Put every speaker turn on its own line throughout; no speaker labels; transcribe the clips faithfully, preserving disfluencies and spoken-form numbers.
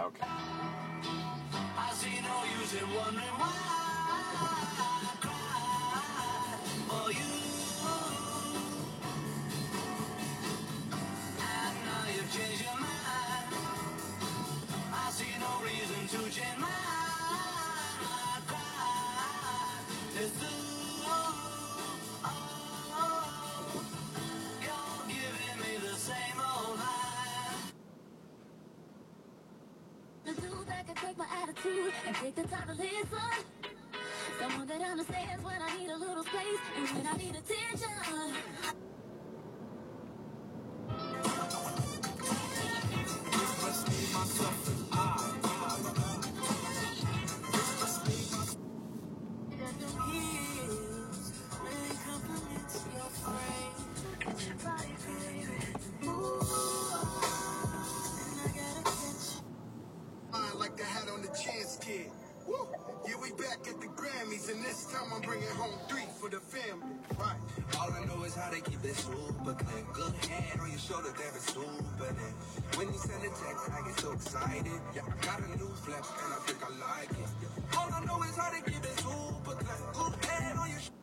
Yeah, okay.
I see no use in wondering why I cried for you. And now you've changed your mind. I see no reason to change my mind. I cried. It's through. Oh, you're giving me the same old lie. The dude that can take my attitude and take the time to listen. Someone that understands when I need a little space and when I need attention.
Like the hat on the Chance Kid. Woo! Yeah, we back at the Grammys, and this time I'm bringing home three for the family. Right.
All I know is how they keep it super clean. Good hand on your shoulder, they're stupid. When you send a text, I get so excited. Yeah, I got a new flex, and I think I like it. All I know is how they keep it super clean. Good hand on your shoulder.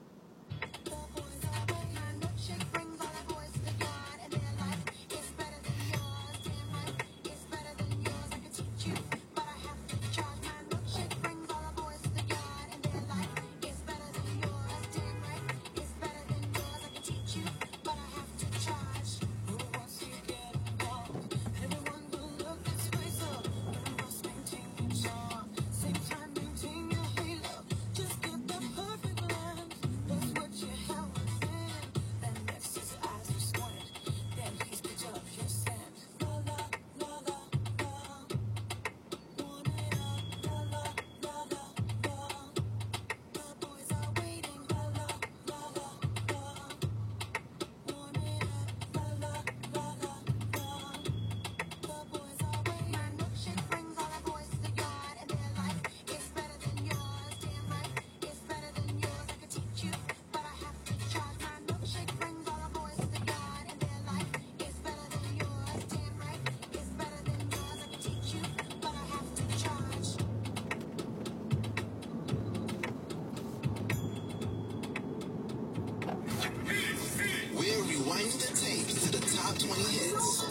We're rewinding the tapes to the top twenty hits.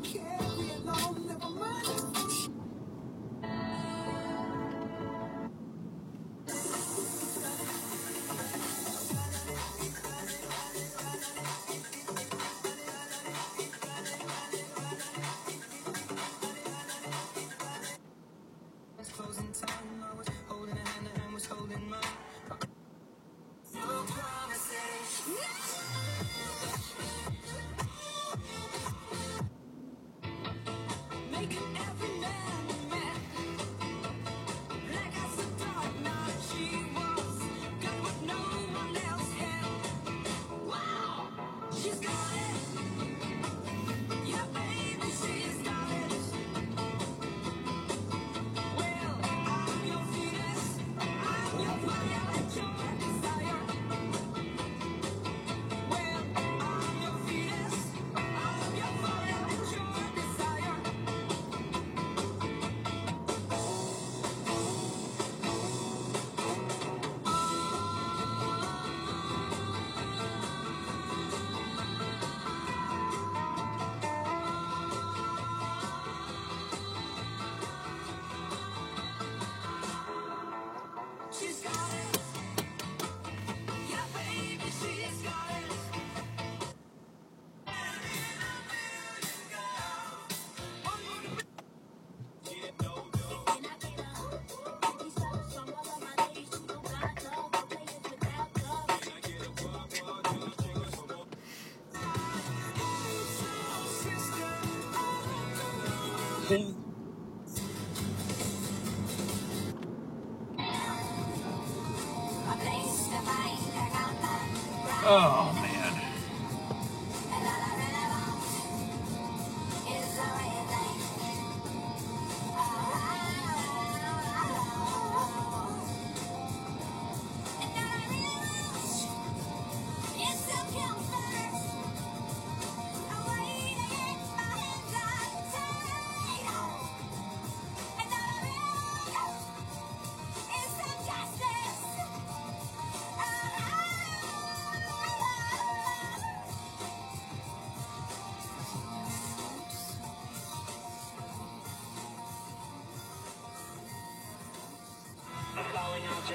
Closing time, I was holding a hand, a hand was holding mine. No promises. Making every man a man. Like I said, dark night, she was good what no one else had. Wow, she's got it. Yeah, baby, she's got it. Well, I'm your fetus, I'm your fire and your desire. Well, I'm your fetus, I'm your fire and your desire. She's got it. Yeah, baby, she's got it.
Oh, man.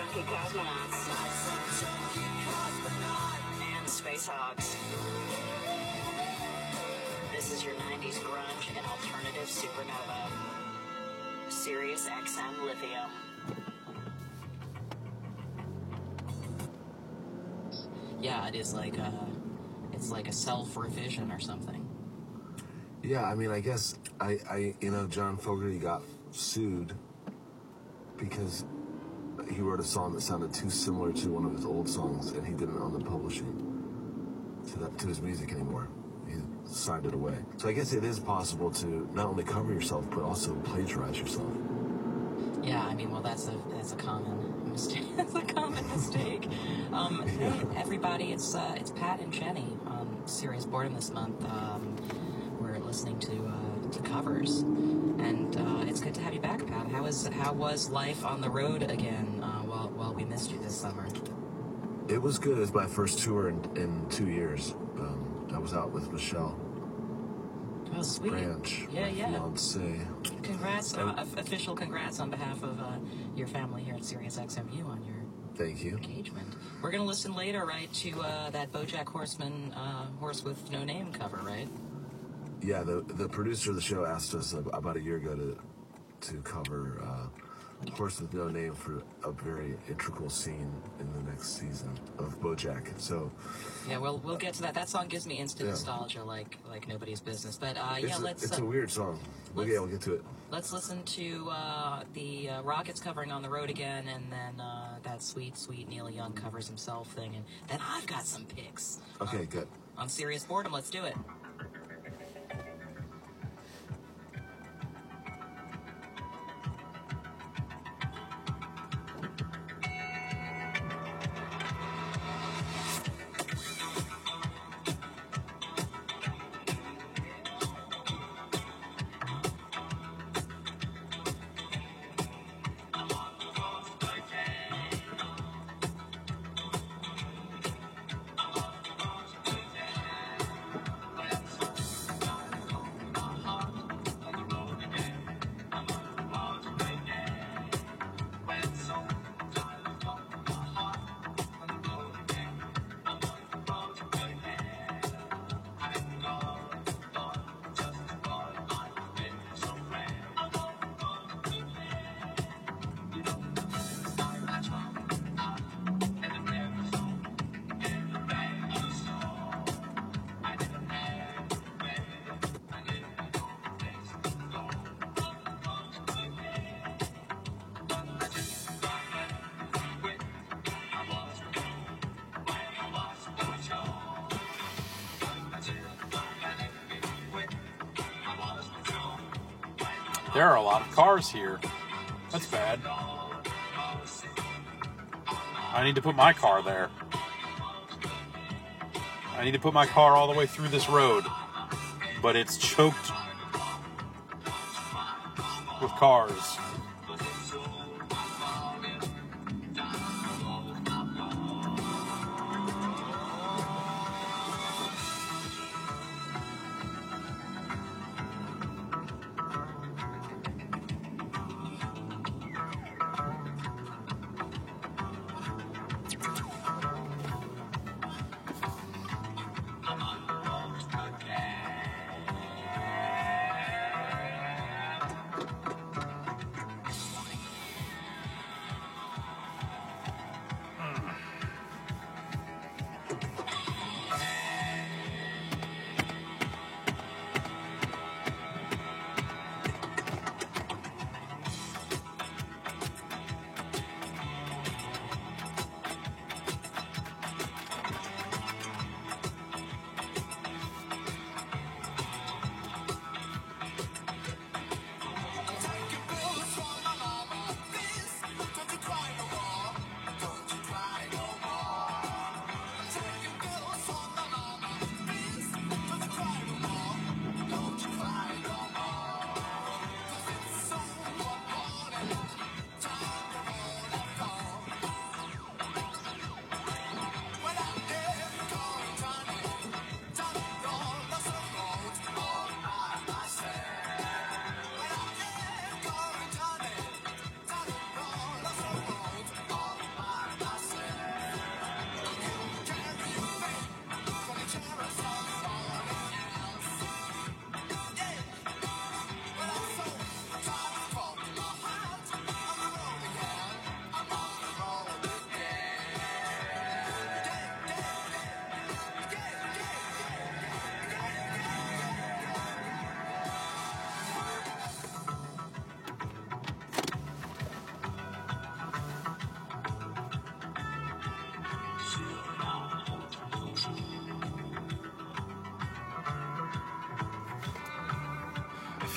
Chunky Cosmonauts. And Space Hogs. This is your nineties grunge and alternative supernova. Sirius X M Lithium. Yeah, it is like a, it's like a self-revision or something.
Yeah, I mean, I guess I, I, you know, John Fogerty got sued because he wrote a song that sounded too similar to one of his old songs, and he didn't own the publishing to that to his music anymore. He signed it away. So I guess it is possible to not only cover yourself but also plagiarize yourself.
Yeah, I mean, well, that's a that's a common mistake. That's a common mistake. Um,
Yeah.
Hey, everybody, it's uh, it's Pat and Jenny on Serious Boredom this month. Um, we're listening to uh, to covers, and uh, it's good to have you back, Pat. How was how was life on the road again? Uh, while while we missed you this summer.
It was good. It was my first tour in, in two years. Um, I was out with Michelle
Oh, sweet.
Branch,
Yeah,
my
yeah.
fiance.
Congrats, uh, of- official congrats on behalf of uh, your family here at Sirius X M U on your
Thank you.
engagement. We're gonna listen later, right, to uh, that BoJack Horseman uh, horse with no name cover, right?
Yeah, the the producer of the show asked us ab- about a year ago to to cover uh, Horse with No Name for a very integral scene in the next season of BoJack. So
Yeah, we'll we'll get to that. That song gives me instant
Yeah.
nostalgia, like like nobody's business. But uh,
it's,
yeah,
a,
let's
it's
uh,
a weird song. Well,
let's-
yeah, we'll get to it.
let's listen to uh, the uh, Rockets covering On the Road Again, and then uh, that sweet sweet Neil Young covers himself thing, and then I've got some picks
Okay, good.
on Serious Boredom. Let's do it.
There are a lot of cars here. That's bad. I need to put my car there. I need to put my car all the way through this road. But it's choked with cars.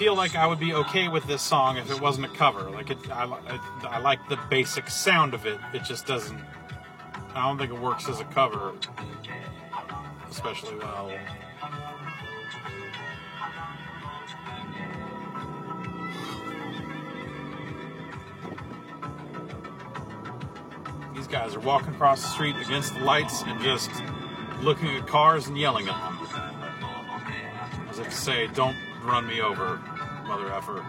feel like I would be okay with this song if it wasn't a cover. Like it, I, I, I like the basic sound of it. It just doesn't. I don't think it works as a cover especially well. These guys are walking across the street against the lights and just looking at cars and yelling at them. As if to say, don't run me over, mother effer.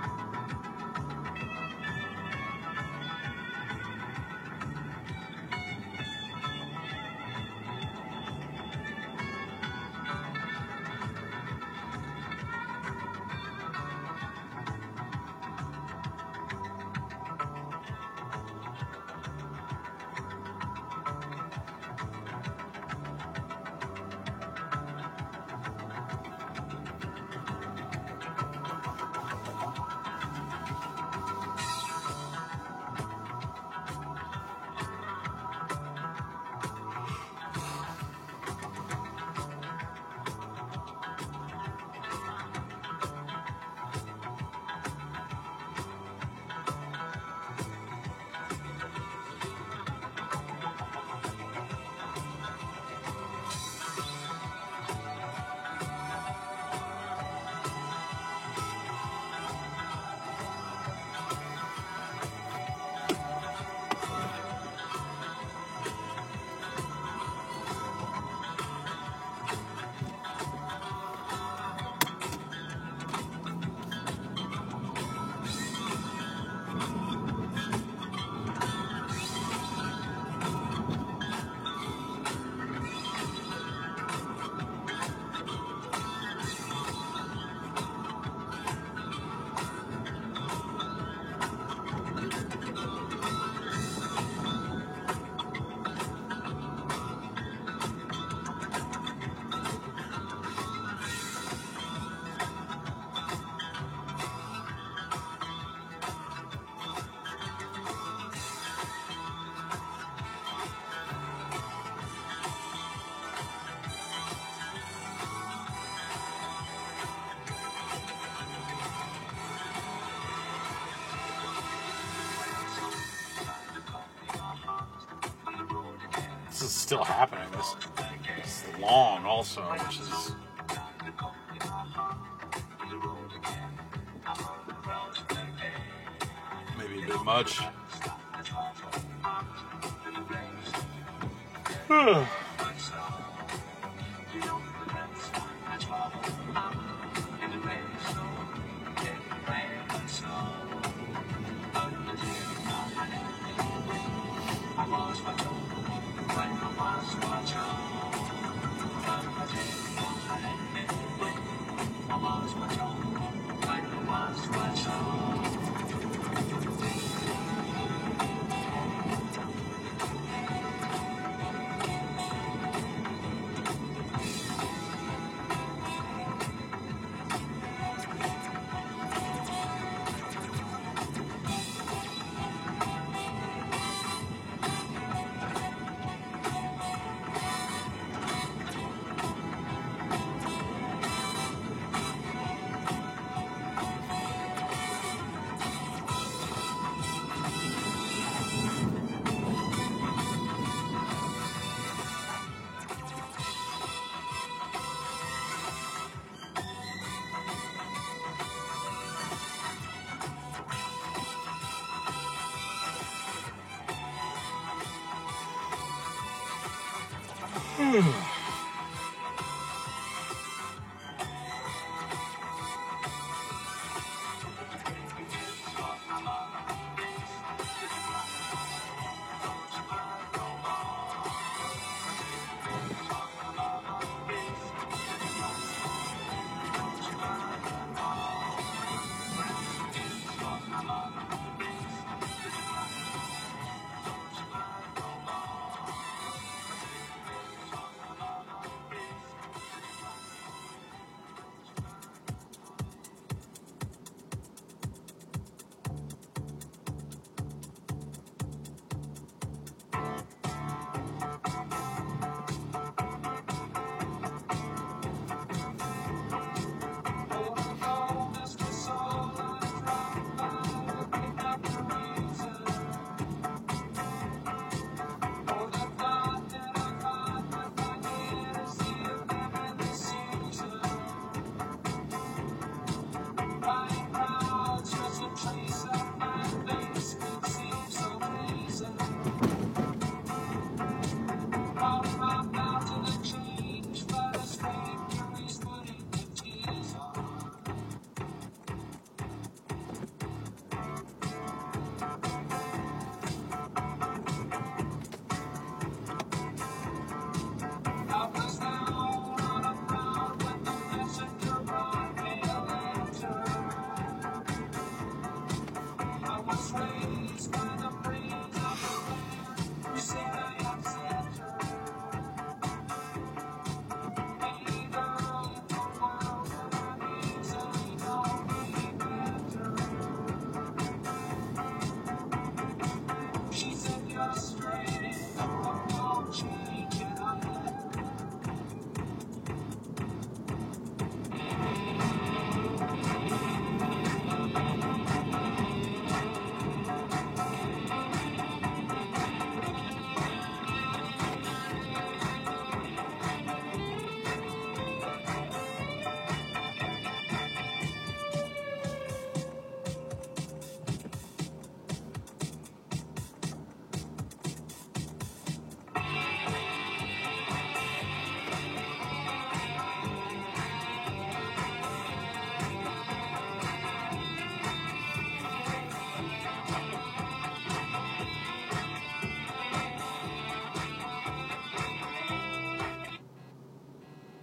This is still happening. This, this is long also, which is... maybe a bit much.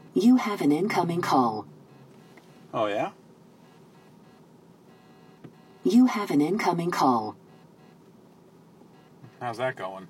You have an incoming call.
Oh, yeah?
You have an incoming call.
How's that going?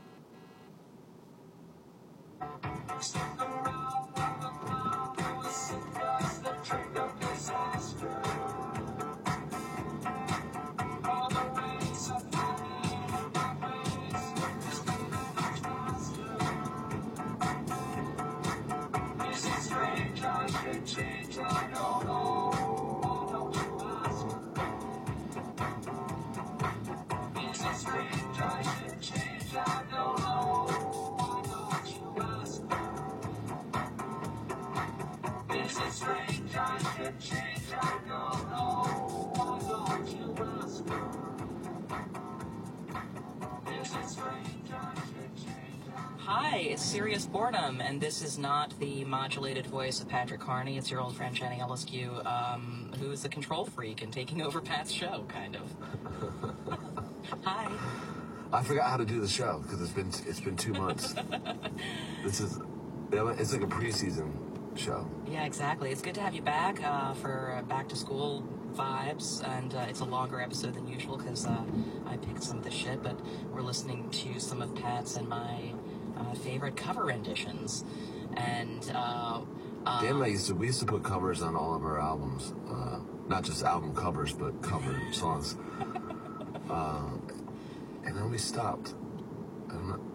Hi, it's Serious Boredom, and this is not the modulated voice of Patrick Carney. It's your old friend Jenny Elliskew, um, who is the control freak and taking over Pat's show, kind of. Hi.
I forgot how to do the show because it's been it's been two months. This is it's like a preseason show.
Yeah, exactly. It's good to have you back uh, for uh, back to school vibes, and uh, it's a longer episode than usual because uh, I picked some of the shit, but we're listening to some of Pat's and my uh, favorite cover renditions, and uh, uh,
Dan and I used to we used to put covers on all of our albums, uh, not just album covers, but cover songs. Uh, and then we stopped. I don't know.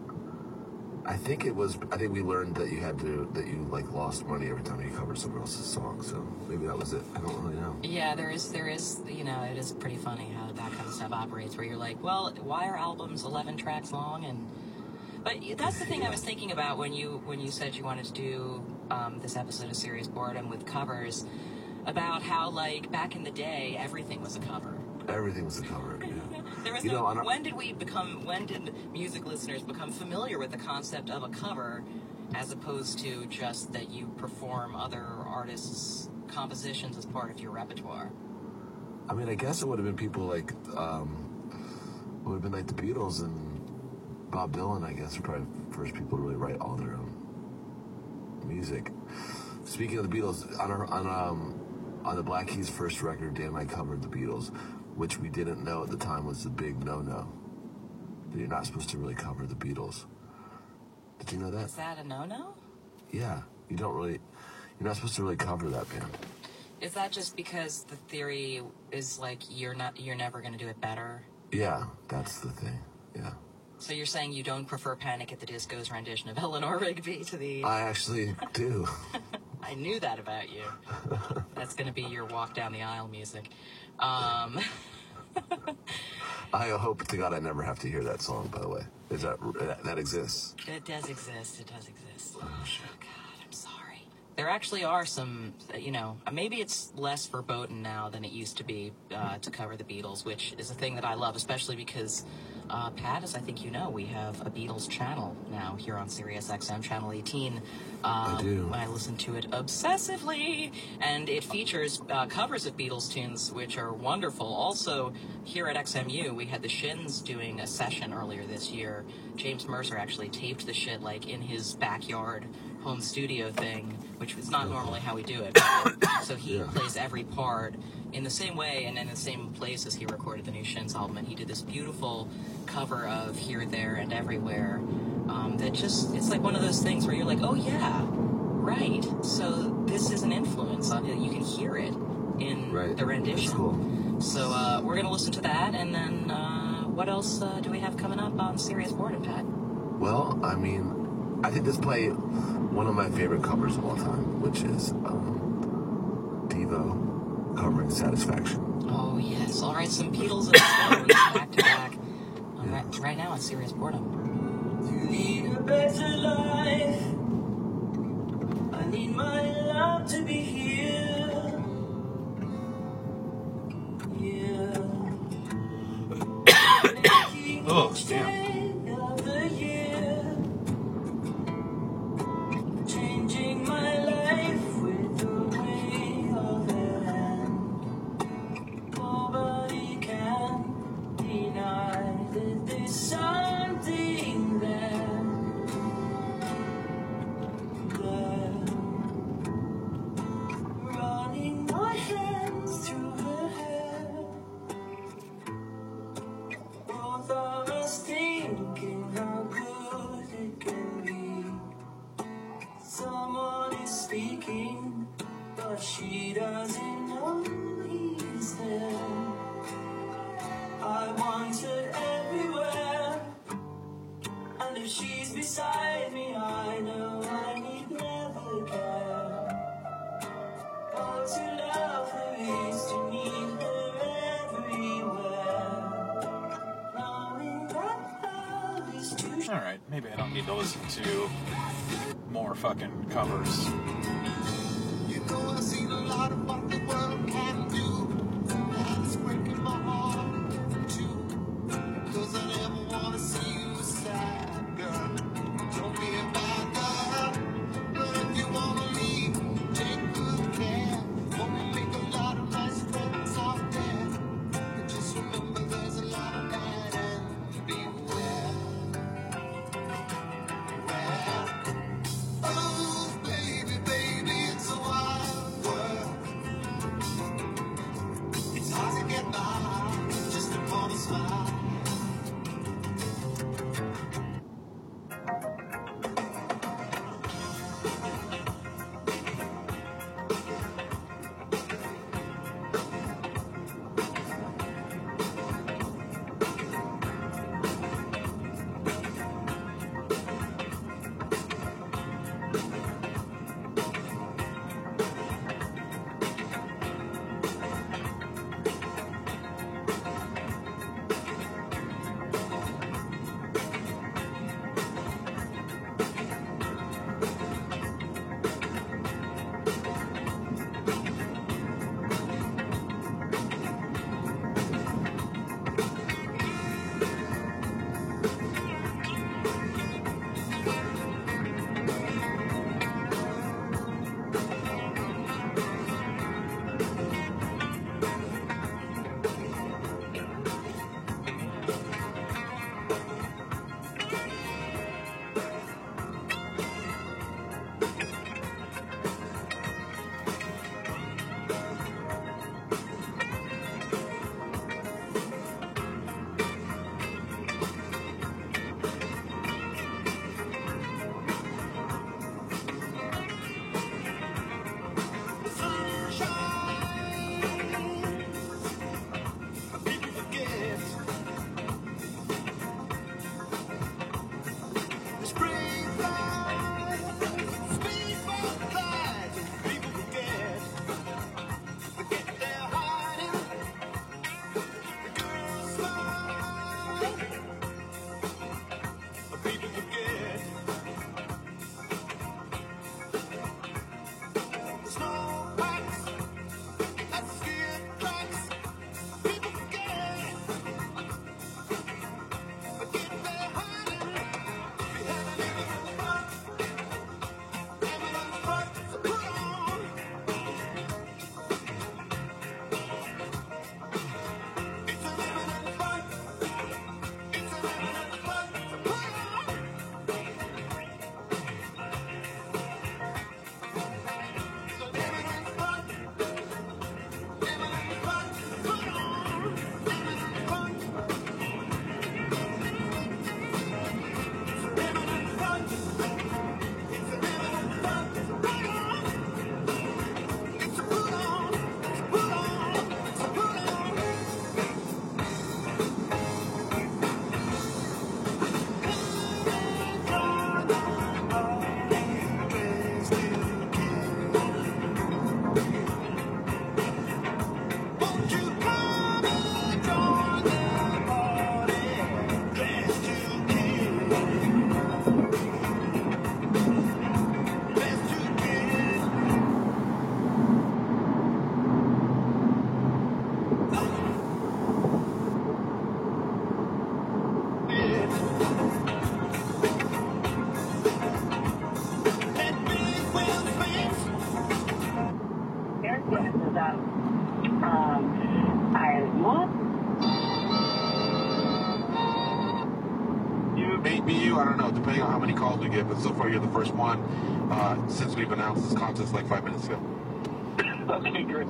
I think it was. I think we learned that you had to that you like lost money every time you covered someone else's song. So maybe that was it. I don't really know.
Yeah, there is, there is, you know, it is pretty funny how that kind of stuff operates. Where you're like, well, why are albums eleven tracks long? And but that's the thing I was thinking about when you when you said you wanted to do um, this episode of Serious Boredom with covers, about how like back in the day everything was a cover.
Everything was a cover. Yeah.
There was
You
no,
know, on our-
when did we become, when did music listeners become familiar with the concept of a cover as opposed to just that you perform other artists' compositions as part of your repertoire?
I mean, I guess it would have been people like, um, it would have been like the Beatles and Bob Dylan, I guess, were probably the first people to really write all their own music. Speaking of the Beatles, on our, on um on the Black Keys' first record, Dan and I covered the Beatles, which we didn't know at the time was the big no-no. That you're not supposed to really cover the Beatles. Did you know that?
Is that a no-no?
Yeah, you don't really. You're not supposed to really cover that band.
Is that just because the theory is like you're not, you're never going to do it better?
Yeah, that's the thing. Yeah.
So you're saying you don't prefer Panic at the Disco's rendition of Eleanor Rigby to the...
I actually do.
I knew that about you. That's going to be your walk down the aisle music. Um,
I hope to God I never have to hear that song, by the way. Is that that, that exists?
it does exist. It does exist. Oh, God, I'm sorry. There actually are some, you know, maybe it's less verboten now than it used to be uh, to cover the Beatles, which is a thing that I love, especially because, uh, Pat, as I think you know, we have a Beatles channel now here on Sirius X M, Channel eighteen. Um,
I do.
I listen to it obsessively, and it features uh, covers of Beatles tunes, which are wonderful. Also, here at X M U, we had the Shins doing a session earlier this year. James Mercer actually taped the shit, like, in his backyard home studio thing, which is not normally how we do it. So he
Yeah.
plays every part in the same way and in the same place as he recorded the new Shins album, and he did this beautiful cover of Here, There, and Everywhere. Um, that just, it's like one of those things where you're like, oh yeah, right. So this is an influence on it. You can hear it in
Right.
the rendition.
That's cool.
So uh, we're going to listen to that, and then uh, what else uh, do we have coming up on Serious Boredom, Pat?
Well, I mean, I think this play one of my favorite covers of all time, which is um, Devo covering Satisfaction.
Oh, yes. All right, some Beatles and Stones back to back. All right, right now on Serious Boredom.
You need a better life. I need my love to be here. Yeah.
Oh, damn.
Day of the year. Changing my life with the way of her hand. Nobody can deny that there's something there. but she doesn't know he's there. I want her everywhere, and if she's beside me, I know I need never care. Oh, to love her is to need her everywhere, knowing that love is too
All right, maybe I don't need to listen to more fucking covers.
You know I've seen a lot of what the world can do. That's breaking my heart too. Cause I never wanna see you sad, girl. Don't be a bad girl. But if you wanna leave, take good care. Wanna make a lot of nice friends out there. But just remember there's a lot of bad and beware. Beware. Oh, baby, baby, it's a wild world. It's hard to get by just upon a smile.
I don't know, depending on how many calls we get, but so far you're the first one uh, since we've announced this contest like five minutes ago.
Okay, great.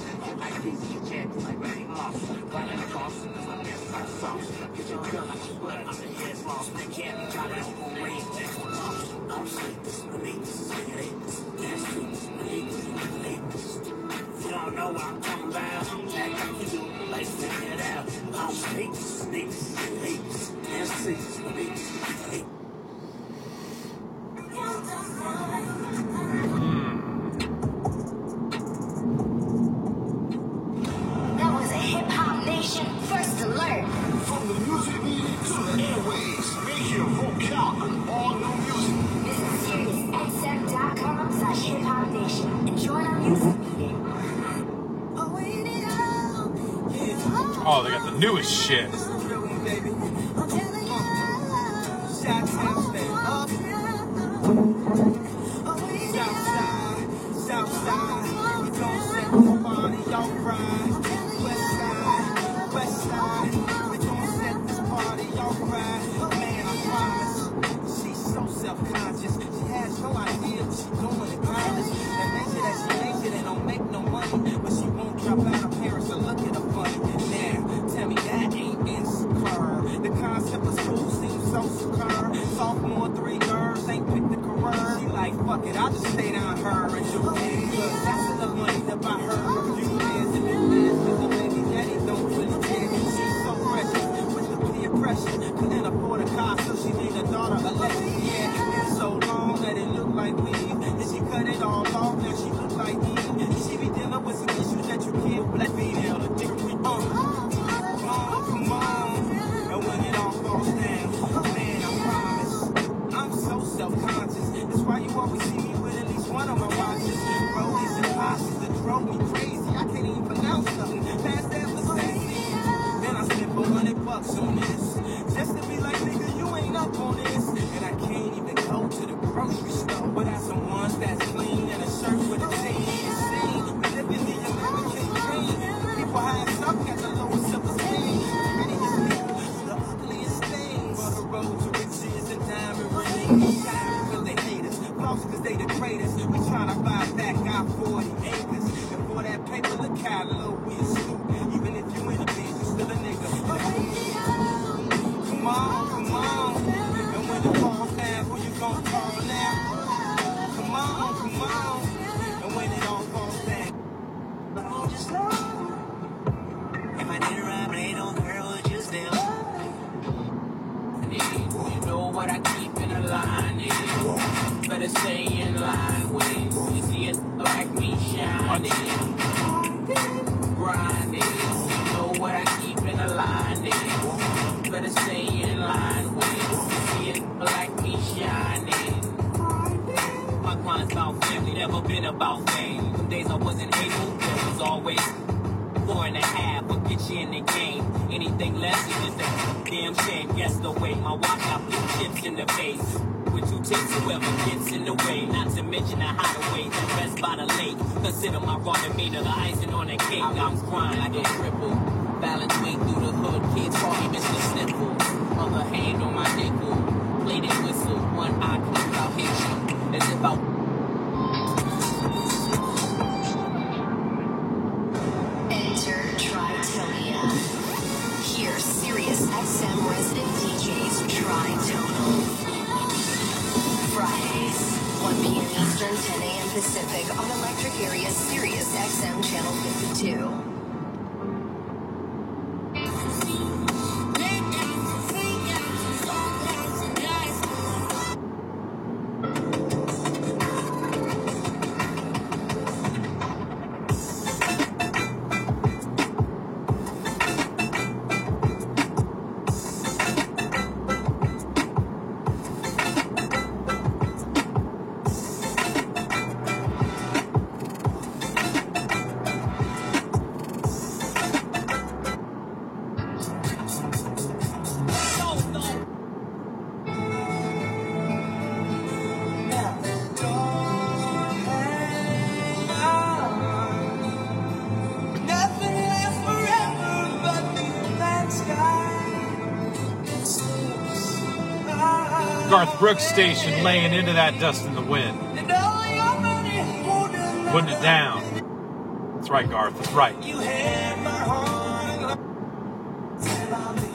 That was a Hip Hop Nation first alert.
From the music meeting to the airways, make your vote count on all new music.
Visit Sirius X M dot com slash Hip Hop Nation and join our music meeting.
Oh, they got the newest shit.
Self-conscious, she has no idea what she's doing in college. That makes it that she makes it and don't make no money, but she won't drop out. Her parents will look at her funny. Now, tell me that ain't insecure. The concept of school seems so secure. Sophomore, three girls ain't picked the career. She like, fuck it, I'll just stay down her and do it. Cause that's enough money to buy her a few years and then live. Cause the baby daddy don't really care. She's so precious with the peer pressure. Couldn't afford a car, so she named her daughter Alexis. Yeah, it's so long that it looked like weed. And she cut it all off, now she look like Eve. And she be dealing with some issues that you can't black female to think we on. Come on, come on. And when it all falls down, man, I promise, I'm so self-conscious. That's why you always see me with at least one of my watches. Rollies and posses that drove me crazy. I can't even pronounce nothing. Past that was sexy. Then I spent four hundred bucks on this. Just to be like, nigga, you ain't up on this. And I can't even go to the grocery store without some ones that's clean and a shirt with a chain and scene. We live in the American dream. People high up got the lowest self-esteem. Prettiest people, the ugliest thing. For the road to riches and diamond rings. Time because they hate us, lost because they the greatest. We tryna buy back our forty acres. And for that paper, look how low we stoop. Even if you ain't a bitch, you still a nigga. Come on, come on. And when it falls down, who you gon' call now? Come on, come on. And when it all falls down. Oh, just know. If I did right, blade on her, would you still? You know what I keep in a line is. Better stay in line with it. You see it like me shining. Grinding. You know what I keep in a line is. Better stay in line with it. See it like me shining. My client's about family, never been about fame. Some days I wasn't able, there was always four and a half will get you in the game. Anything less is just a damn shame. Guess the way my watch got blue chips in the face. With two tips, whoever gets in the way. Not to mention the hideaways that rest by the lake. Consider my raw demeanor the icing on the cake. I'm crying like a cripple. Balance way through the hood, kids call me Mister Sniffle. Other hand on my nickel. Played it whistle, one eye closed, I'll hit you. As if I
Enter Tritonia. Hear Sirius X M resident D Js Tritonal. Fridays, one p m Eastern, ten a m Pacific on Electric Area Sirius X M Channel fifty-two.
Garth Brooks station laying into that dust in the wind. Putting it down. That's right, Garth. That's right.
You had my heart and love. Stand by me.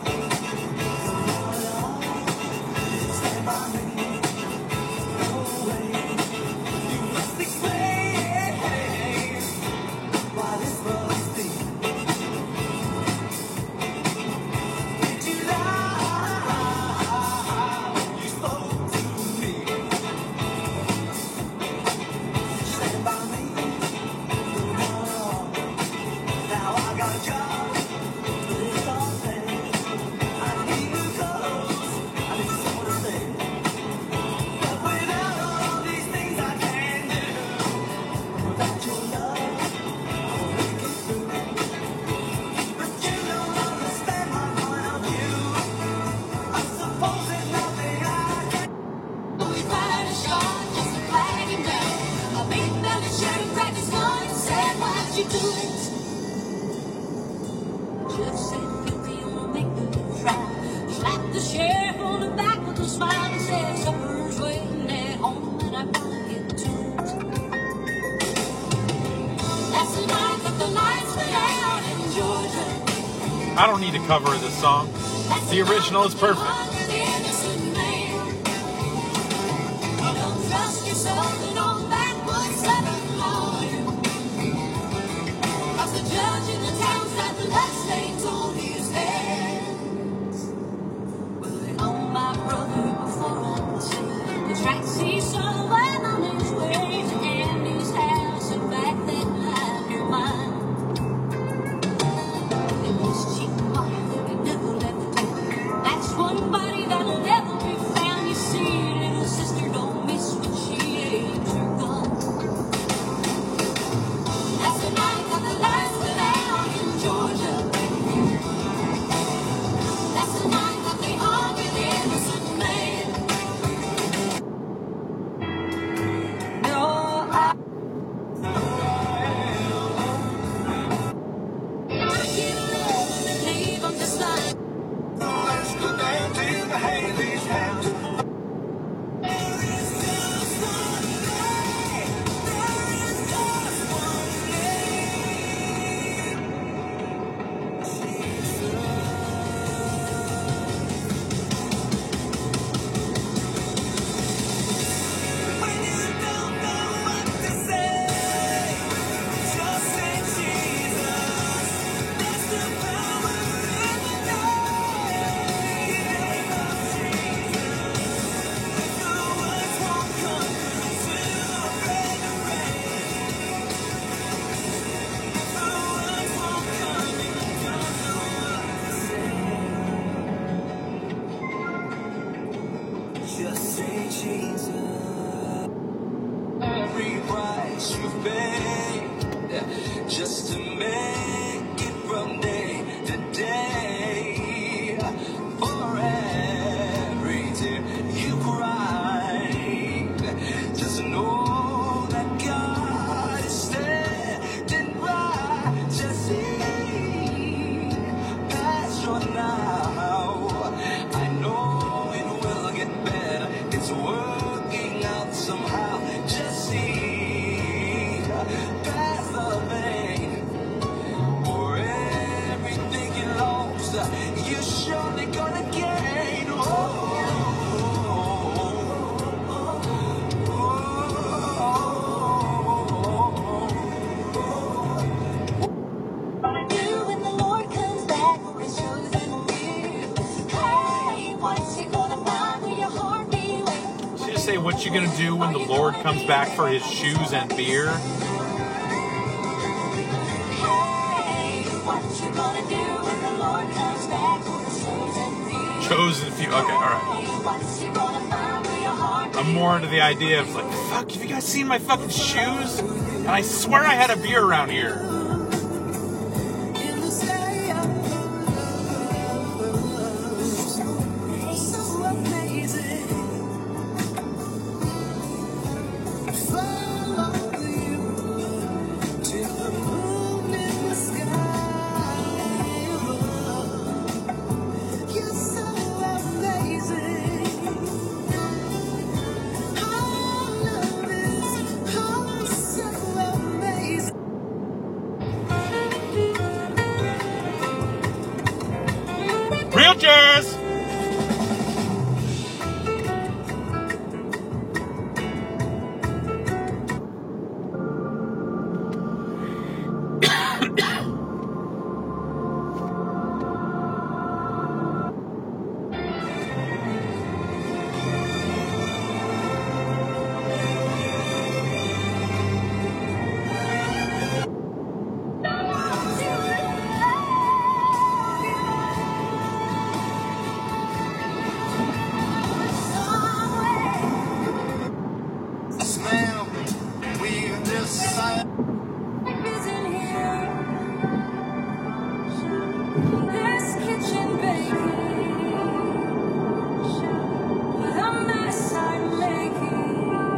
Stand by me. No way. You must explain why this must be. Did you lie? You spoke to me. Stand by me. Now I got a job. It's all thing. I need you close. I need someone to say. But without all these things I can do, without your love, I'll make it through. But you don't understand my point of view. I suppose there's nothing I can.
We fired a shot just to flag him down. A big belly sheriff cracked his gun and said, "Why'd you do it?" Jeff said, "Guilty on a big trial." Slapped the sheriff on the back with a smile and said, "Supper's waiting at home and I gotta get to it." That's the night that the lights went out in Georgia.
I don't need to cover this song.
That's
The original is perfect.
night that the innocent man. Don't trust yourself in old backwoods southern lawyer. 'Cause the judge in the town's got blood stains on his hands. Well, they own my brother before I could see the tracks he saw went on his way to Andy's house and back that night near mine. And this cheap body that he never left the door. That's one body that'll never be found. You see, little sister don't miss when she aims her gun. That's the night that the lights went out in Georgia. That's the night that they hung an innocent man.
No, I
I get alone in the cave, I'm just like,
let's go down to the Haley's house. There is just one day. There is just one name. Jesus. When you don't know what to say, just say Jesus. There's the power in the name of Jesus. The words won't come to break the rain. The words won't come if you don't know what to say. Just say Jesus. Every price you paid just to make it from day to day. For every tear you cried, just know that God is standing by. Just see past your now. I know it will get better. It's working out somehow. Just see past the pain. For everything you lost, you're surely gonna gain. Oh,
you when the Lord comes back for his chosen few. Hey, what's he gonna find when your heart be waiting?
Should you say what you gonna do when the Lord comes back for his shoes and beer?
Hey, what you gonna do when the Lord comes back for his chosen few?
Chosen few. Okay, all right.
Hey, what's he gonna find when your heart be
I'm more into the idea of like, fuck, have you guys seen my fucking shoes? And I swear I had a beer around here.
in the sky of so amazing. Follow you to the moon in the sky. You're so amazing. Our love is oh, so amazing.
Smell, we decide.
This kitchen baking, what a mess I'm making.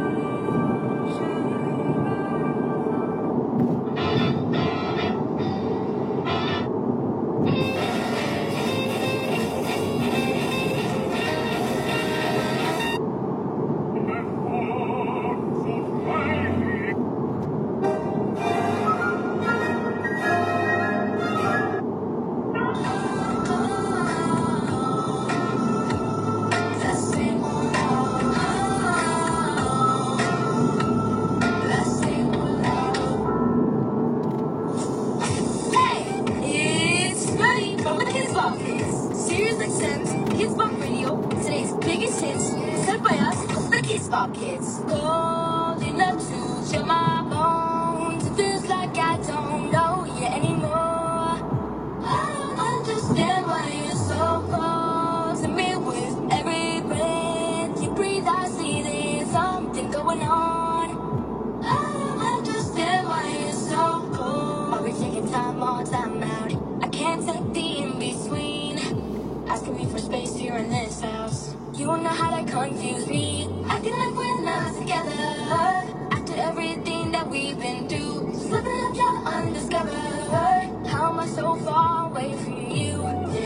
Hey, it's Buddy from the Kids Bop Kids. Sirius X M's Kids Bop Radio. Today's biggest hits, sent by us, the Kids Bop Kids. Cold enough to chill my bones. It feels like I don't know you anymore. I don't understand why you're so close to me. With every breath you breathe, I see there's something going on. I don't understand why you're so cold. Are we taking time on time out? I can't take the in between. Asking me for space here in this house. You don't know how to confuse me. Acting like we're not together. After everything that we've been through, slipping up you're undiscovered. How am I so far away from you?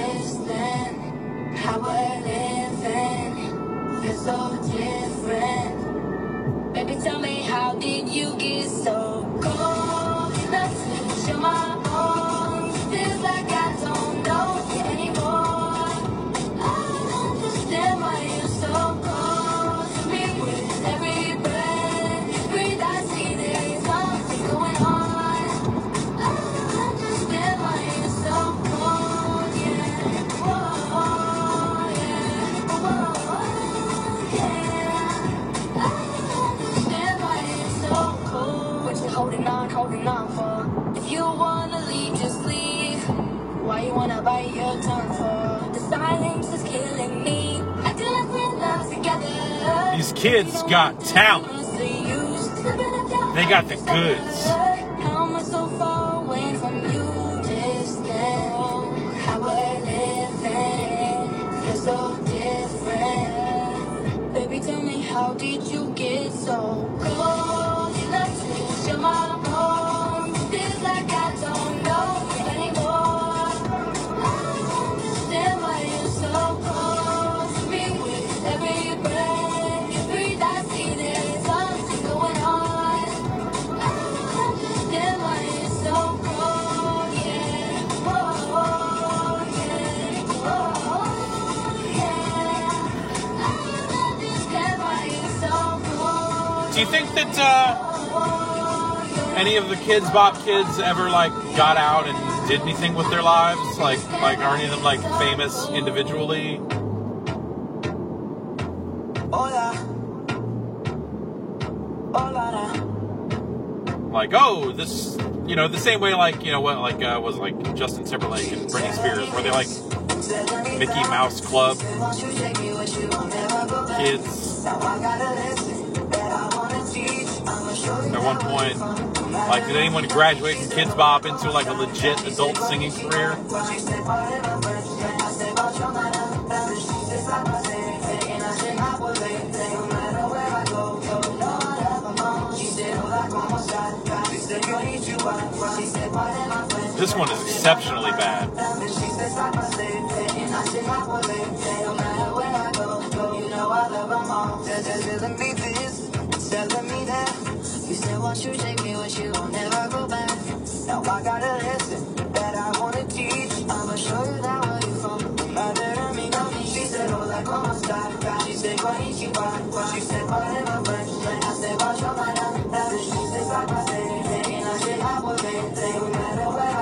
Distant. How we're living feels so different. Baby, tell me, how did you get so cold enough to chill my bones? Feels like I don't know you anymore. I don't understand why you're so close to me. With every breath you breathe, I see there's something going on. I don't understand why you're so cold, yeah. Whoa, yeah. Whoa, yeah. I don't understand why you're so cold. What you holding on, holding on for? If you wanna leave, just leave. Why you wanna bite your tongue for? The silence is killing me. Acting like we're not together.
These kids got talent. They got the goods.
How am I so far away from you? Distant. How we're living feels so different. Baby, tell me, how did you get so cold enough to chill my bones? Feels like I don't know you anymore. I don't understand why you're so close to me. With every breath you breathe, I see there's something going on. I don't understand why you're so cold, yeah. Whoa, yeah. Whoa, yeah. I don't understand why you're so cold.
Do you think that uh, any of the Kids Bop Kids ever like got out and did anything with their lives? Like, like are any of them like famous individually? Like, oh, this, you know, the same way like, you know, what like uh, was like Justin Timberlake and Britney Spears, where they like Mickey Mouse Club kids. At one point, like, did anyone graduate from Kids Bop into like a legit adult singing career? This one is exceptionally bad.
Telling me that you said once you take me with you, I'll never go back. Now I got a lesson that I wanna teach. I'ma show you that where you from. No matter to me, no me. She said, hola, como está? She said, konnichiwa. She said, whatever, friend. I said, watch your mind. She said, I said, and I said, I will be. No matter where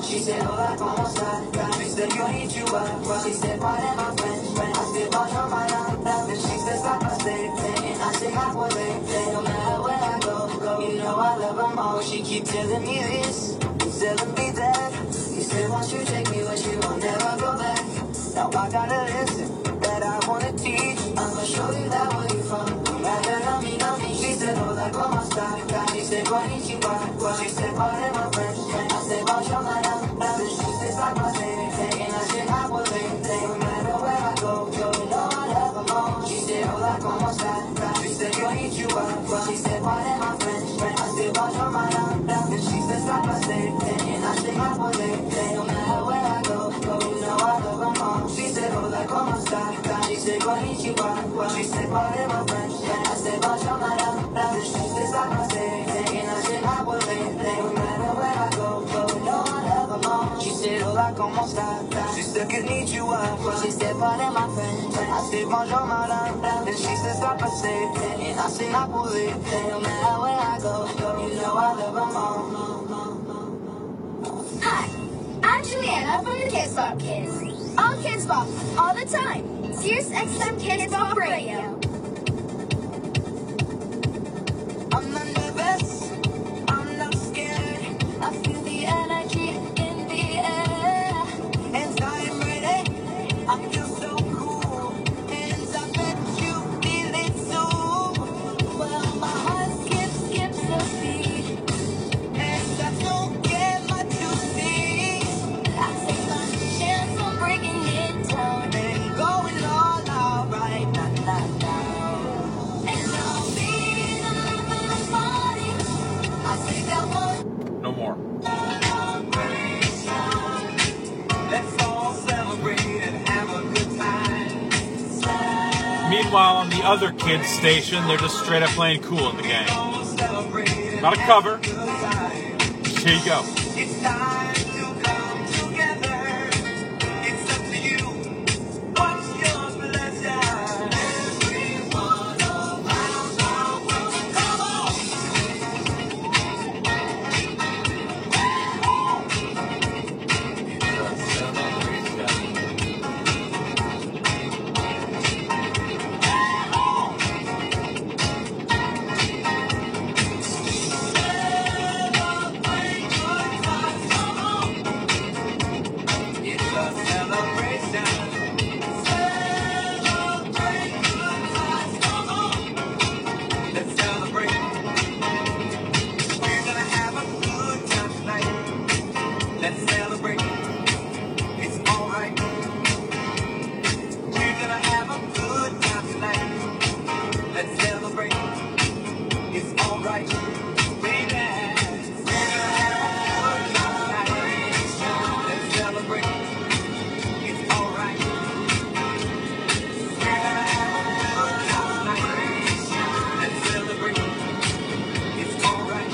She said, hola, como está? She said, yo need you up. She said, pardon my friend, friend. I said, bonjour, my love. Then she said, stop, I said, and I said, how was it? No matter where I go, go, you know I love her more. She keep telling me this, telling me that. She said, won't you take me with you? I'll never go back. Now I gotta listen, that I wanna teach. I'ma show you that where you from. No matter how me, how me. She said, hola, como está? She said, konnichiwa. She said, pardon my French. I said, bonjour, madame. Then she said, stop, I said, and I said, how was it? No matter where I go, go, you know I love her more. She said, hola, como está? She said, konnichiwa. She said, pardon my French. I said, bonjour, madame. Then she said, stop, I said, and I said, how was it? No matter where I go, go, you know I love her more. She said, hola, como está? She said, konnichiwa. She said, pardon my French. I said, bonjour, madame. Then she said, stop, I said, and I said, how was it? No matter where I go, go, you know I love her more. She said, hola, como está? She said, konnichiwa. She said, pardon my French. I said, bonjour, madame. Then she said, stop, I said, and I said, how was it? No matter where I go, go, you know I love her more.
Hi, I'm Juliana from the Kids Bop Kids. All Kids Bop, all the time. Sirius X M Kids Bop Radio.
I'm not nervous, I'm not scared.
I feel the energy in the air.
And I'm ready, I feel so cool. And I bet you feel it too.
Well, my heart skips, skips a beat.
And I don't get much to see.
I take my chance on breaking it down.
And going all out right now, now, now.
And I'll be the life of the party. I take that one.
No more.
Let's all celebrate and have a good time.
Meanwhile, on the other kids' station, they're just straight up playing Kool in the Gang. Not a cover. Here you go.
It's time to come together. It's up to you. What's your pleasure? Everyone around the world, come on. It's a celebration. Celebrate good times, come on. Let's celebrate. We're gonna have a good time tonight. Let's celebrate. It's alright. We're gonna have a good time tonight. Let's celebrate. It's alright. Baby. We're gonna have a good time tonight. Let's celebrate. It's alright. We're gonna have a good time tonight. Let's celebrate. It's alright.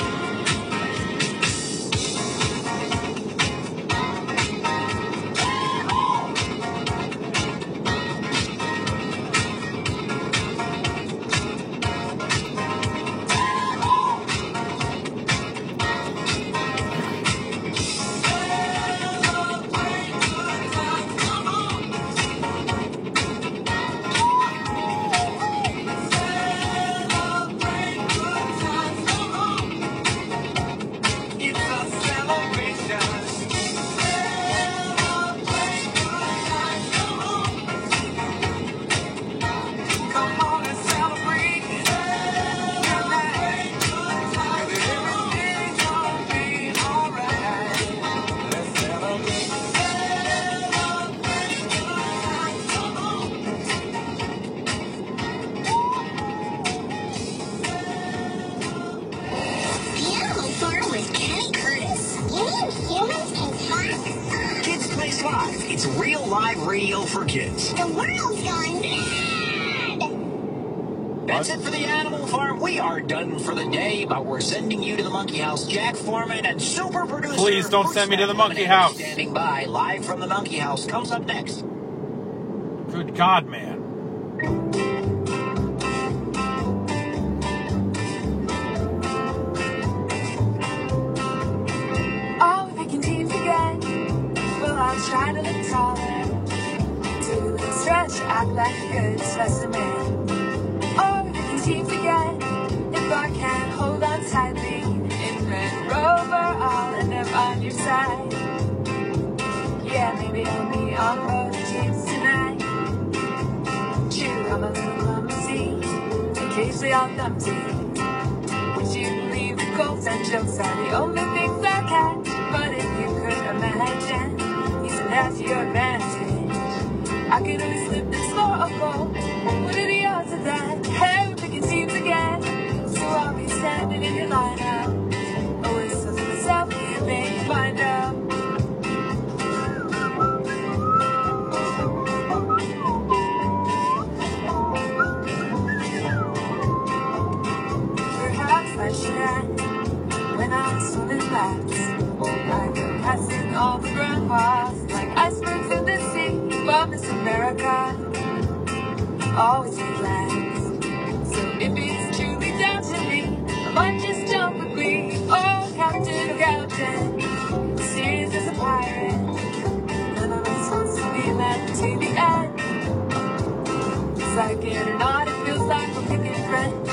It's a celebration. Come on and celebrate tonight. Everything's gonna be alright. Let's celebrate.
Animal Farm with Kenny Curtis. You mean humans can talk?
Kids Place Live. It's real live radio for kids.
The world's gone mad!
That's it for the Animal Farm. We are done for the day, but we're sending you to the Monkey House. Jack Foreman and super producer.
Please don't send me to the Monkey House.
Standing by, live from the Monkey House. Comes up next.
Good God, man.
All we can team together.
act like a good specimen. Or we can team together if I can hold on tightly. In Red Rover, I'll end up on your side. Yeah, maybe I'll be on both teams tonight. True, I'm a little clumsy, occasionally I'll numpty. Would you believe the goals and jokes are the only things I catch? But if you could imagine, using that to your advantage, I could always slip and score a goal. What are the odds of that? Hey, we're picking teams again, so I'll be standing in your lineup. Always tells myself, you make your mind up. Perhaps I should act when I'm swimming laps. Like I'm passing all the grandpas, like icebergs in the sea. But Miss America always relax. So if it's truly down to me, I might just jump with me. Oh, Captain or Captain, serious as a pirate. None of us wants to be left to the end. It's like it or not, it feels like we're picking friends.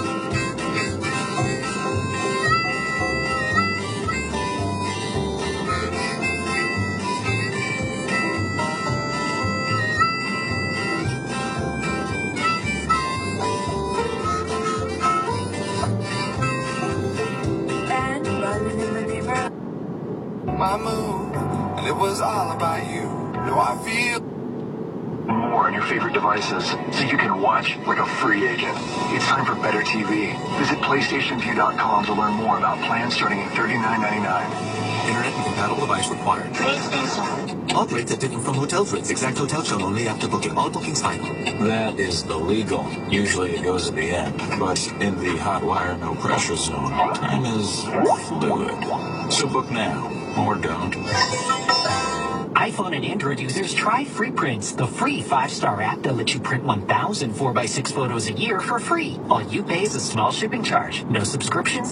My mood, and it was all about you. No, I feel
more on your favorite devices so you can watch like a free agent. It's time for better T V. Visit PlayStation View dot com to learn more about plans starting at thirty-nine ninety-nine.
Internet and compatible device required. All rates are different from hotel rates. Exact hotel shown only after booking. All bookings final.
That is the legal. Usually it goes at the end. But in the hot wire, no pressure zone, time is fluid. So book now. Or don't.
iPhone and Android users try FreePrints, the free five-star app that lets you print one thousand four by six photos a year for free. All you pay is a small shipping charge. No subscriptions.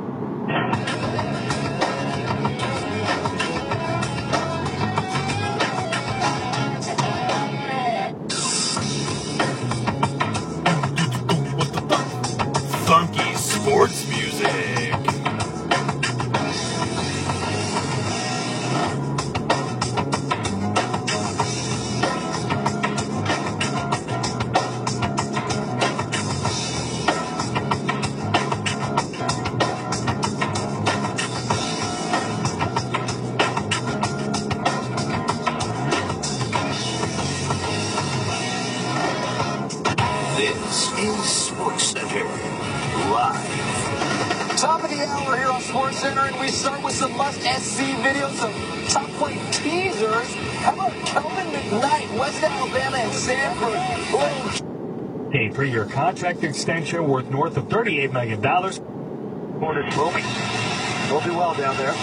Funky sports music.
This is Sports Center Live.
Top of the hour here on Sports Center, and we start with some must-see videos, some top play teasers. How about Kelvin McKnight, West Alabama and Sanford?
A three-year contract extension worth north of thirty-eight million dollars.
Hornets moving. They'll do well down there.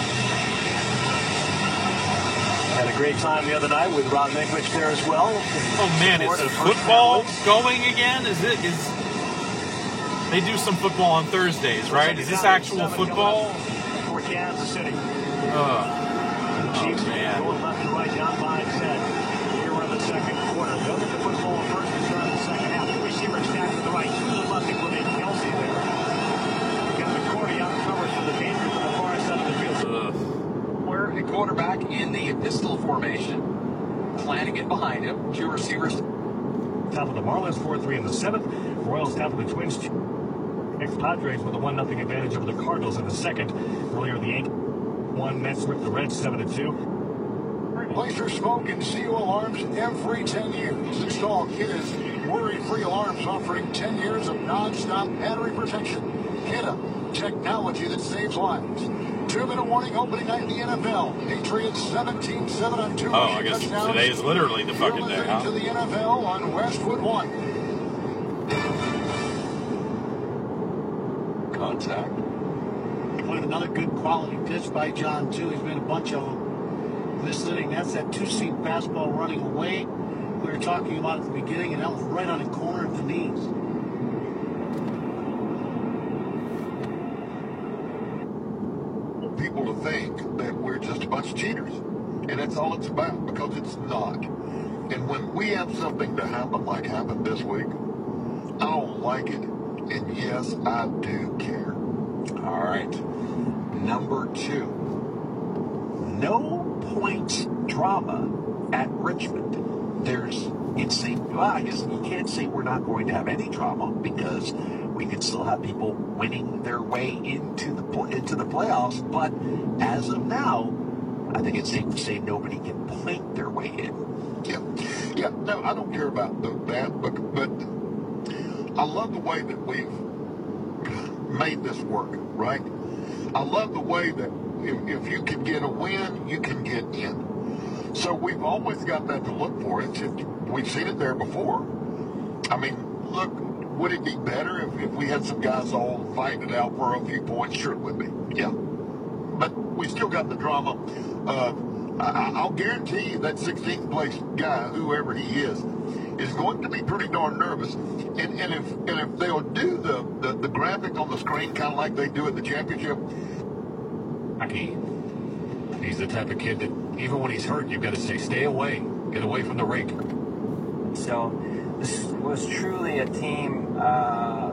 Had a great time the other night with Rob Minkovich there as well.
Oh man, is football going again? Is it? Is they do some football on Thursdays, right? Is this actual football?
For Kansas City.
Uh, oh man.
Going left and right down by ten. Here we're in the second quarter. They'll get the football first and start the second half. The receiver stands to the right. To the left, including Kelsey there. Got McCourty out covered for the Patriots on the far side of the field.
Where a quarterback in the pistol formation, planning it behind him. Two receivers.
Top of the Marlins, four three in the seventh. Royals top of the Twins. Ex-Padres with a one nothing advantage over the Cardinals in the second. Earlier, the Yankees won. Mets ripped the Reds seven to two.
Replace your smoke and C O alarms every ten years. Install Kidda's worry-free alarms offering ten years of non-stop battery protection. Kidda, technology that saves lives. Two-minute warning opening night in the N F L. Patriots seventeen seven on two.
Oh, I guess today is literally the fucking day, huh?
To the N F L on Westwood One.
Contact.
Played another good quality pitch by John, too. He's made a bunch of them this inning. That's that two-seam fastball running away we were talking about at the beginning, and that was right on the corner of the knees.
People to think that we're just a bunch of cheaters, and that's all it's about, because it's not. And when we have something to happen like happened this week, I don't like it. And yes, I do care.
All right. Number two. No points drama at Richmond. There's, it's a, well, I guess you can't say we're not going to have any drama because we could still have people winning their way into the into the playoffs. But as of now, I think it's safe to say nobody can plink their way in.
Yeah, yeah. No, I don't care about the, that, but but I love the way that we've made this work. Right? I love the way that if, if you can get a win, you can get in. So we've always got that to look for. It's just, we've seen it there before. I mean, look. Would it be better if, if we had some guys all fighting it out for a few points? Sure it would be, yeah. But we still got the drama. Uh, I, I'll guarantee you that sixteenth place guy, whoever he is, is going to be pretty darn nervous. And, and if and if they'll do the, the, the graphic on the screen kind of like they do at the championship.
He, he's the type of kid that even when he's hurt, you've got to say, stay away. Get away from the rake.
So this was truly a team uh,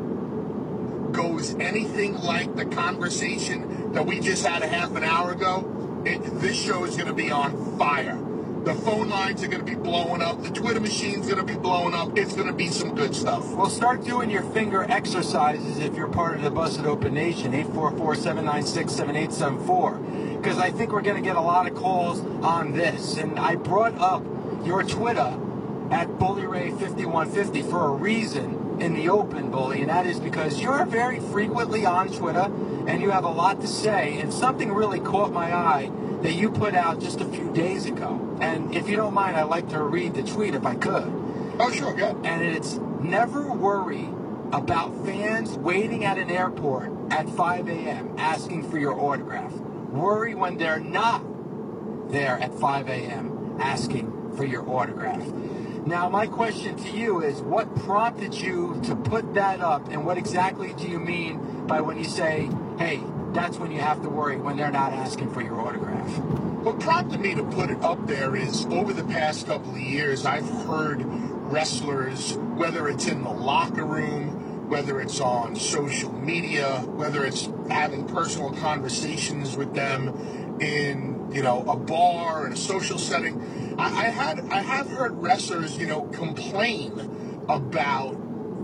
goes anything like the conversation that we just had a half an hour ago, it, this show is going to be on fire. The phone lines are going to be blowing up. The Twitter machine's going to be blowing up. It's going to be some good stuff.
Well, start doing your finger exercises if you're part of the Busted Open Nation. eight four four, seven nine six, seven eight seven four. Because I think we're going to get a lot of calls on this. And I brought up your Twitter at BullyRay fifty-one fifty for a reason in the open, Bully, and that is because you're very frequently on Twitter and you have a lot to say, and something really caught my eye that you put out just a few days ago. And if you don't mind, I'd like to read the tweet if I could.
Oh, sure, go.
And it's, never worry about fans waiting at an airport at five a.m. asking for your autograph. Worry when they're not there at five a.m. asking for your autograph. Now, my question to you is, what prompted you to put that up, and what exactly do you mean by when you say, hey, that's when you have to worry when they're not asking for your autograph?
What prompted me to put it up there is, over the past couple of years, I've heard wrestlers, whether it's in the locker room, whether it's on social media, whether it's having personal conversations with them in, you know, a bar, in a social setting, I, I had I have heard wrestlers, you know, complain about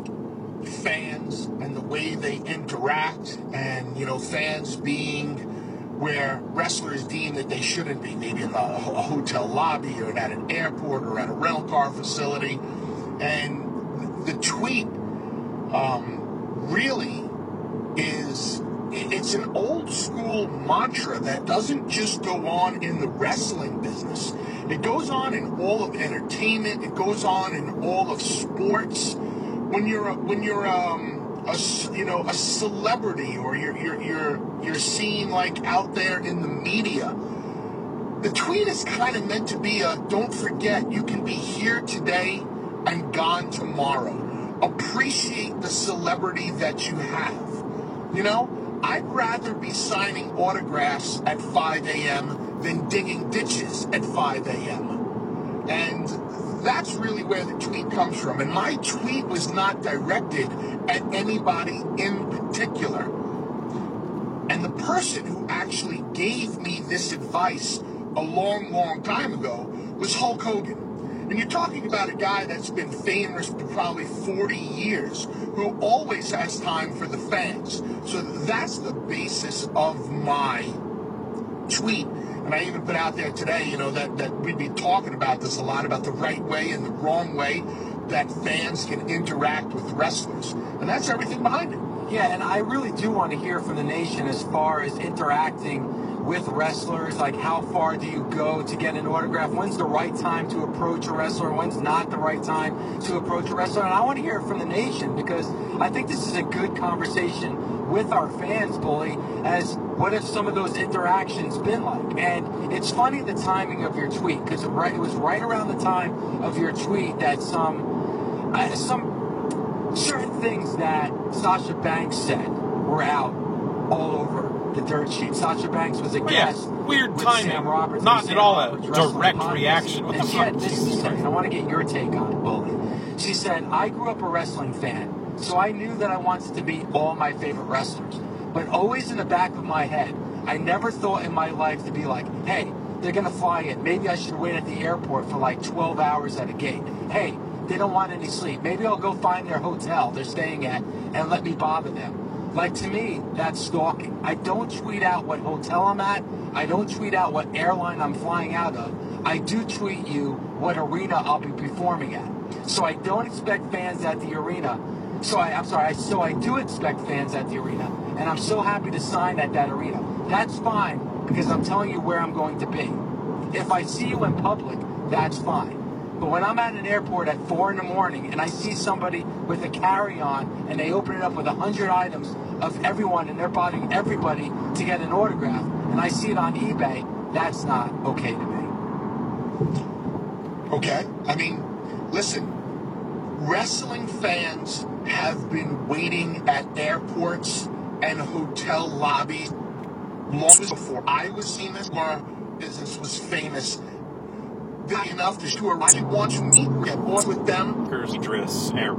fans and the way they interact, and, you know, fans being where wrestlers deem that they shouldn't be, maybe in a, a hotel lobby or at an airport or at a rental car facility. And the tweet um, really is, it's an old school mantra that doesn't just go on in the wrestling business. It goes on in all of entertainment. It goes on in all of sports. When you're a, when you're um, a you know a celebrity, or you're you're you're you're seen like out there in the media, the tweet is kind of meant to be a, don't forget, you can be here today and gone tomorrow. Appreciate the celebrity that you have. You know, I'd rather be signing autographs at five a.m. than digging ditches at five a.m. And that's really where the tweet comes from. And my tweet was not directed at anybody in particular. And the person who actually gave me this advice a long, long time ago was Hulk Hogan. And you're talking about a guy that's been famous for probably forty years, who always has time for the fans. So that's the basis of my tweet. And I even put out there today, you know, that, that we'd be talking about this a lot, about the right way and the wrong way that fans can interact with wrestlers. And that's everything behind it.
Yeah, and I really do want to hear from the nation as far as interacting with wrestlers. Like, how far do you go to get an autograph? When's the right time to approach a wrestler? When's not the right time to approach a wrestler? And I want to hear from the nation, because I think this is a good conversation with our fans, Bully, as what have some of those interactions been like? And it's funny, the timing of your tweet, because it, right, it was right around the time of your tweet that some, uh, some certain things that Sasha Banks said were out all over the dirt sheet. Sasha Banks was a
Well, yeah,
guest.
weird
with
timing.
Sam Roberts.
Not
Sam
at all a
Roberts wrestling
direct
podcast.
reaction. What the
And she had
fuck?
this to
Jesus
say,
Christ.
and I want to get your take on it, Bully. She said, I grew up a wrestling fan, so I knew that I wanted to meet all my favorite wrestlers. But always in the back of my head, I never thought in my life to be like, hey, they're going to fly in. Maybe I should wait at the airport for like twelve hours at a gate. Hey, they don't want any sleep. Maybe I'll go find their hotel they're staying at and let me bother them. Like, to me, that's stalking. I don't tweet out what hotel I'm at. I don't tweet out what airline I'm flying out of. I do tweet you what arena I'll be performing at. So I don't expect fans at the arena. So I, I'm sorry, I, so I do expect fans at the arena. And I'm so happy to sign at that arena. That's fine, because I'm telling you where I'm going to be. If I see you in public, that's fine. But when I'm at an airport at four in the morning and I see somebody with a carry-on and they open it up with a hundred items of everyone and they're buying everybody to get an autograph, and I see it on eBay, that's not okay to me.
Okay? I mean, listen, wrestling fans have been waiting at airports and hotel lobbies long before I was seen this. My business was famous enough to tour. I want to meet, get on with them.
Here's Idris Air.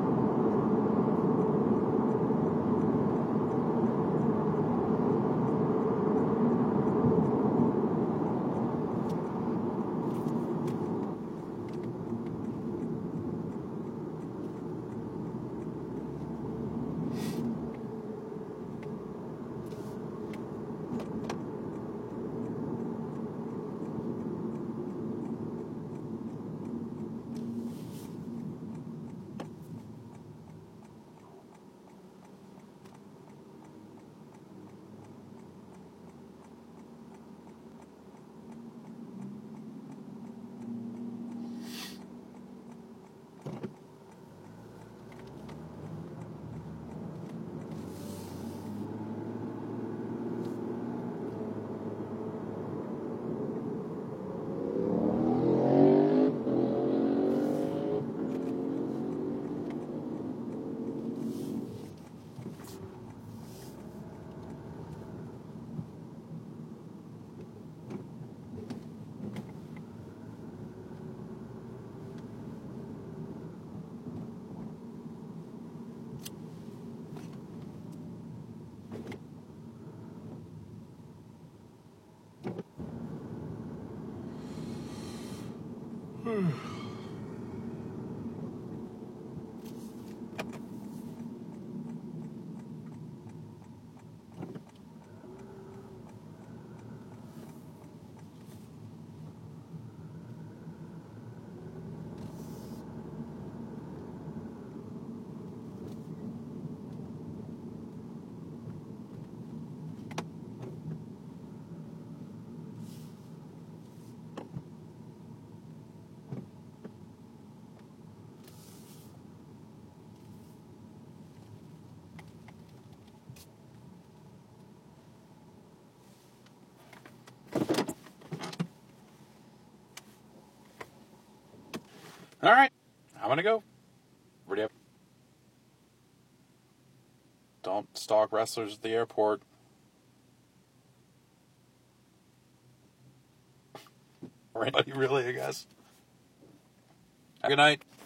All right, I'm gonna go. Ready up. Don't stalk wrestlers at the airport. Or anybody really, I guess. Good night.